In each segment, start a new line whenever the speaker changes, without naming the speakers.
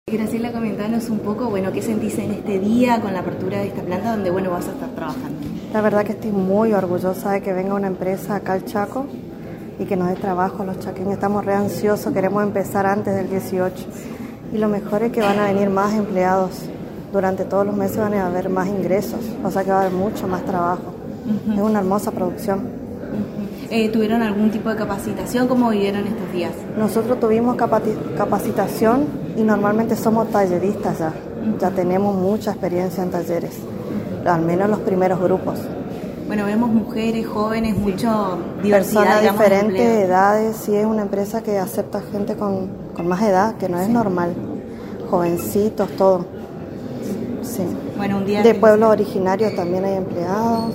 Graciela, comentanos un poco, bueno, ¿qué sentís en este día con la apertura de esta planta donde, bueno, vas a estar trabajando?
La verdad que estoy muy orgullosa de que venga una empresa acá al Chaco y que nos dé trabajo a los chaqueños. Estamos re ansiosos, queremos empezar antes del 18. Y lo mejor es que van a venir más empleados. Durante todos los meses van a haber más ingresos, o sea que va a haber mucho más trabajo. Es una hermosa producción.
¿Tuvieron algún tipo de capacitación? ¿Cómo vivieron estos días?
Nosotros tuvimos capacitación y normalmente somos talleristas ya. Ya tenemos mucha experiencia en talleres, al menos los primeros grupos.
Bueno, vemos mujeres, jóvenes, mucho diversidad,
personas
digamos,
diferentes edades. Sí, es una empresa que acepta gente con más edad, que no es normal. Jovencitos, todo. Sí.
Bueno, un día
de pueblos originarios también hay empleados.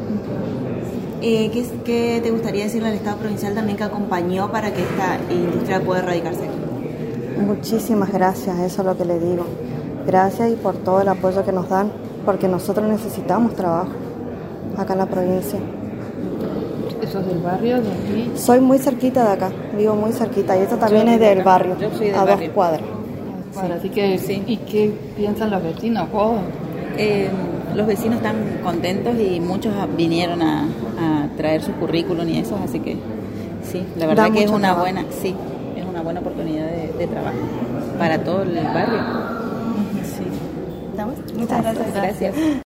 ¿Qué te gustaría decirle al Estado provincial también que acompañó para que esta industria pueda radicarse aquí?
Muchísimas gracias, eso es lo que le digo. Gracias y por todo el apoyo que nos dan, porque nosotros necesitamos trabajo acá en la provincia.
¿Sos del barrio de aquí?
Soy muy cerquita de acá, vivo muy cerquita, y esto también es del barrio,
yo soy del
a
barrio.
2 cuadras.
Bueno, así que,
Sí.
¿y qué piensan los vecinos? ¿Vos?
Los vecinos están contentos y muchos vinieron a traer su currículum y eso, así que sí, la verdad que es una buena oportunidad de trabajo para todo el barrio. Sí.
Muchas gracias.
Gracias.